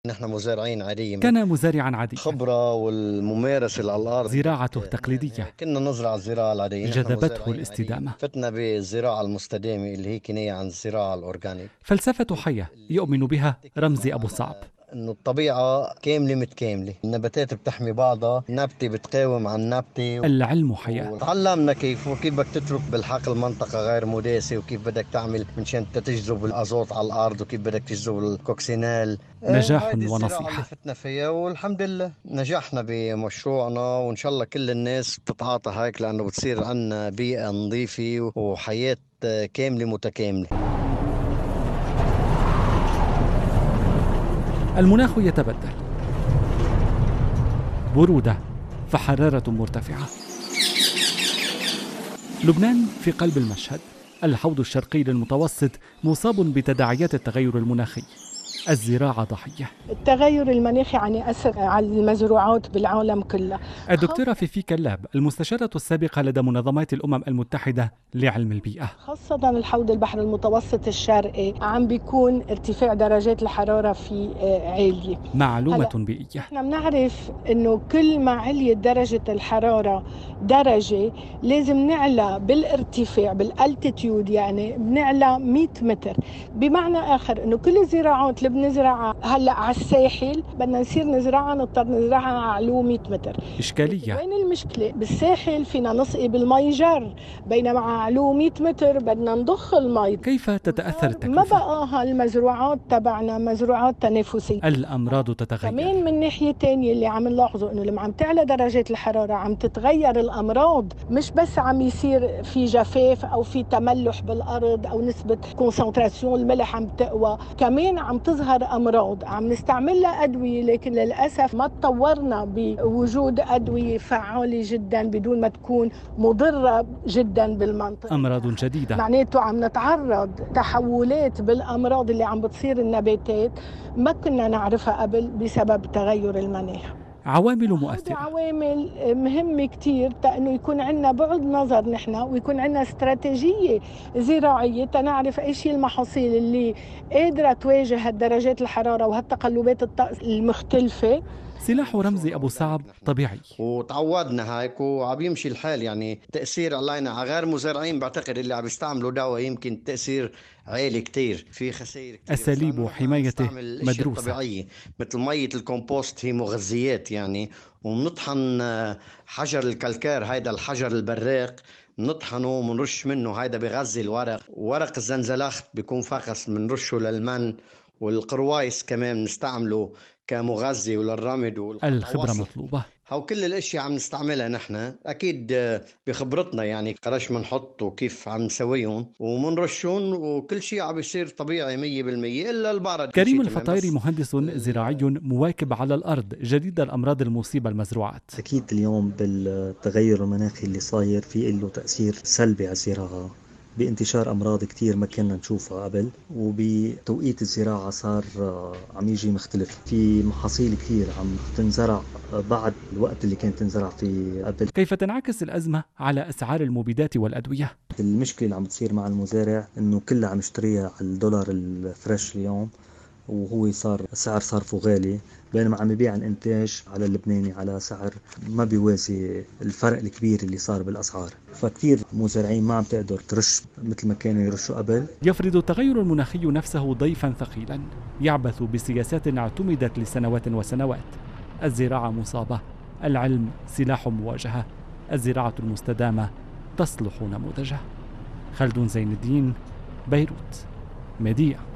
نحن مزارعين عاديين. كان مزارعا عاديا، خبرة والممارسة على الأرض زراعته تقليدية كنا نزرع الزراعة العادية. نحن جذبته مزارعين عاديين، الاستدامة. فتنا بالزراعة المستدامة اللي هي كناية عن الزراعة الأورجانيك. فلسفة حية يؤمن بها رمزي أبو صعب. انه الطبيعة كاملة متكاملة، النباتات بتحمي بعضها، النبتة بتقاوم عن النبتة. العلم حياة. وتعلمنا كيف بدك تترك بالحقل منطقة غير مداسة، وكيف بدك تعمل منشان تجذب الأزوت على الأرض، وكيف بدك تجذب الكوكسينال. نجاح هيدي الزراعة اللي ونصيحة. فتنا فيها، والحمد لله نجحنا بمشروعنا، وإن شاء الله كل الناس بتتعاطى هيك، لأنه بتصير عنا بيئة نظيفة وحياة كاملة متكاملة. المناخ يتبدل، برودة فحرارة مرتفعة. لبنان في قلب المشهد، الحوض الشرقي للمتوسط مصاب بتداعيات التغير المناخي، الزراعة ضحية. التغير المناخي عم يأثر على المزروعات بالعالم كله. الدكتورة فيفي كلاب، المستشارة السابقة لدى منظمات الأمم المتحدة لعلم البيئة. خاصة الحوض البحر المتوسط الشرقي عم بيكون ارتفاع درجات الحرارة فيه عالية. معلومة بيئية. احنا بنعرف انه كل ما عليت درجة الحرارة درجة لازم نعلى بالارتفاع بالالتيتيود، يعني بنعلى 100 متر. بمعنى آخر انه كل الزراعات اللي بنزرعها هلا على الساحل بدنا نصير نزرعها نضطر نزرعها على علو 100 متر. إشكالية. وين المشكلة؟ بالساحل فينا نسقي بالمي جر، بينما على علو 100 متر بدنا نضخ المي. كيف تتأثر ما التكلفة؟ بقى هالمزروعات تبعنا مزروعات تنافسية. الأمراض تتغير. كمان من ناحية تانية اللي عم نلاحظه انه لما عم تعلى درجات الحرارة عم تتغير الأمراض، مش بس عم يصير في جفاف أو في تملح بالأرض أو نسبة كونسنتراسيون الملح عم تقوى، كمان عم تظهر أمراض عم نستعمل لها أدوية، لكن للأسف ما تطورنا بوجود أدوية فعالة جدا بدون ما تكون مضرة جدا بالمنطقة. أمراض جديدة. معناته عم نتعرض تحولات بالأمراض اللي عم بتصير النباتات ما كنا نعرفها قبل بسبب تغير المناخ. عوامل مؤثرة. عوامل مهمة كتير لأنه يكون عندنا بعد نظر نحن، ويكون عندنا استراتيجية زراعية تنعرف ايش هي المحاصيل اللي قادرة تواجه هالدرجات الحرارة وهالتقلبات الطقس المختلفة. سلاح رمزي أبو صعب طبيعي، وتعودنا هيك وعم يمشي الحال. يعني تأثير علينا على غير مزارعين بعتقد اللي عم يستعملوا دواء يمكن تأثير عالي كتير، في خسائر كتير، بس أساليب لأنه نحن عم حمايته نستعمل الأشياء مدروسة. الطبيعية مثل مية الكومبوست، هي مغذيات يعني. وبنطحن حجر الكلكار، هيدا الحجر البراق بنطحنه وبنرش منه، هيدا بغذي الورق. ورق الزنزلخت بيكون فقس بنرشه للمن، والقروايس كمان بنستعمله كمغذي وللرمد الخبرة والقواصل. مطلوبة. هاو كل الاشياء عم نستعملها نحن اكيد بخبرتنا، يعني قرش منحط وكيف عم نسويهم ومنرشهم، وكل شيء عم بيصير طبيعي 100%، الا البعرض كل كريم شيء تمام. الفطيري بس مهندس زراعي مواكب على الأرض جديد الأمراض المصيبة المزروعات. أكيد اليوم بالتغير المناخي اللي صاير في له تأثير سلبي على الزراعة، بانتشار أمراض كتير ما كنا نشوفها قبل، وبتوقيت الزراعة صار عم يجي مختلف، في محاصيل كتير عم تنزرع بعد الوقت اللي كانت تنزرع فيه قبل. كيف تنعكس الأزمة على أسعار المبيدات والأدوية؟ المشكلة اللي عم تصير مع المزارع إنه كلها عم يشتريها على الدولار الفريش اليوم، وهو صار السعر صرفه غالي، بينما عم يبيع الانتاج على اللبناني على سعر ما بيوازي الفرق الكبير اللي صار بالاسعار. فكتير مزارعين ما عم تقدر ترش مثل ما كانوا يرشوا قبل. يفرض التغير المناخي نفسه ضيفا ثقيلا يعبث بسياسات اعتمدت لسنوات وسنوات. الزراعة مصابة، العلم سلاح مواجهة، الزراعة المستدامة تصلح نموذجه. خلدون زين الدين، بيروت، ميديا.